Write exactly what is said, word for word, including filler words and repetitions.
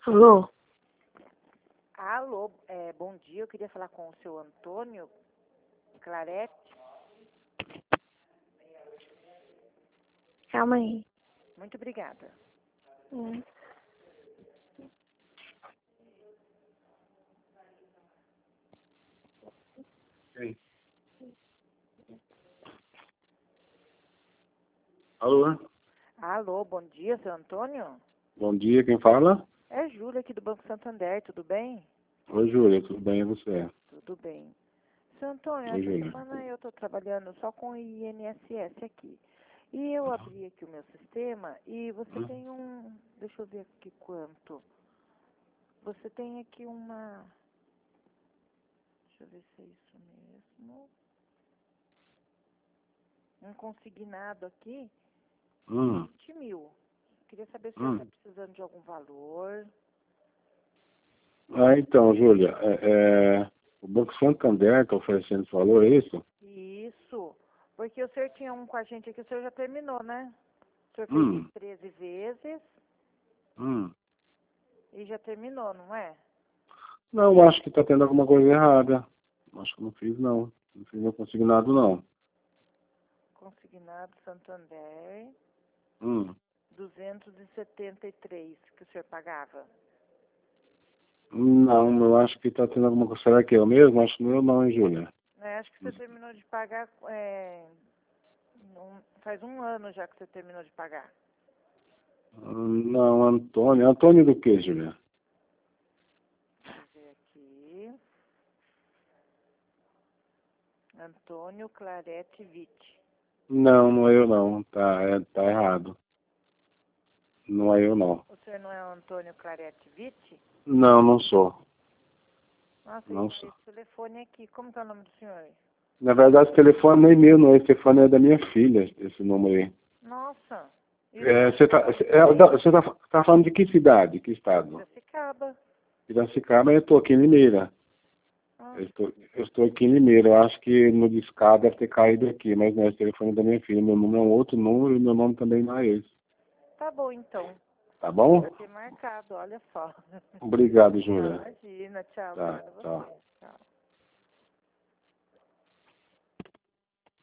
Alô? Alô, é, bom dia. Eu queria falar com o seu Antônio Clarete. Calma aí. Muito obrigada. Hum. Sim. Alô? Alô, bom dia, seu Antônio. Bom dia, quem fala? É Júlia aqui do Banco Santander, tudo bem? Oi, Júlia, tudo bem e você? Tudo bem. Seu Antônio, Oi, essa Júlia. semana eu estou trabalhando só com o I N S S aqui. E eu abri aqui o meu sistema e você Hum. tem um... Deixa eu ver aqui quanto. Você tem aqui uma... Deixa eu ver se é isso mesmo. Um consignado aqui, Hum, vinte mil. Queria saber se você hum. está precisando de algum valor. Ah, então, Júlia, é, é, o Banco Santander está oferecendo esse valor, é isso? Isso. Porque o senhor tinha um com a gente aqui, o senhor já terminou, né? O senhor fez Hum, treze vezes hum. e já terminou, não é? Não, acho que está tendo alguma coisa errada. Acho que não fiz, não. Não fiz meu consignado, não. Consignado Santander, Hum. duzentos e setenta e três que o senhor pagava. Não, eu acho que está tendo alguma coisa. Será que é eu mesmo? Acho que não é eu, não, hein, Júlia? É, acho que você terminou de pagar, é, um- faz um ano já que você terminou de pagar. Hum, Não, Antônio. Antônio do que, Júlia? Deixa eu ver aqui. Antônio Clarete Vitti. Não, não é eu, não. Tá, é, tá errado. Não é eu, não. O senhor não é o Antônio Clarete Vitti? Não, não sou. Nossa, Não esse sou. esse telefone aqui, como que é o nome do senhor? Na verdade, esse telefone não é meu, não. Esse telefone é da minha filha, esse número aí. Nossa, e o É, senhor você tá, tem é, da- você tá, tá falando de que cidade, que estado? Piracicaba? Piracicaba, eu estou aqui em Limeira. Eu Nossa, estou, eu estou aqui em Limeira. Eu acho que no discado deve ter caído aqui, mas não é esse telefone da minha filha. Meu número é um outro número e meu nome também não é esse. tá bom então. Tá bom? Vai ter marcado, olha só. Obrigado, Não, Júlia. imagina, tchau, Tá, obrigada a tchau. você. Tchau.